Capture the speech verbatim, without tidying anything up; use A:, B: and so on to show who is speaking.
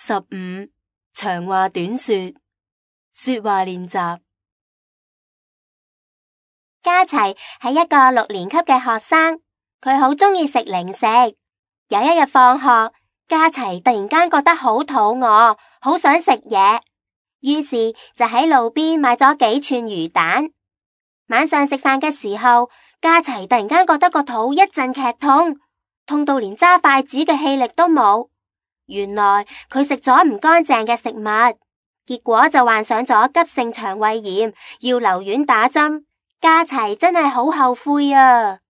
A: 十五，長話短說，說話練習。
B: 嘉齊係一個六年級嘅學生，佢好鍾意食零食。有一日放學，嘉齊突然間覺得好肚餓，好想食嘢，於是就喺路邊買咗幾串魚蛋。晚上食飯嘅時候，嘉齊突然間覺得個肚一陣劇痛，痛到連揸筷子嘅氣力都冇。原來佢食咗唔乾淨嘅食物，結果就患上咗急性腸胃炎，要留院打針。嘉齊真係好後悔啊！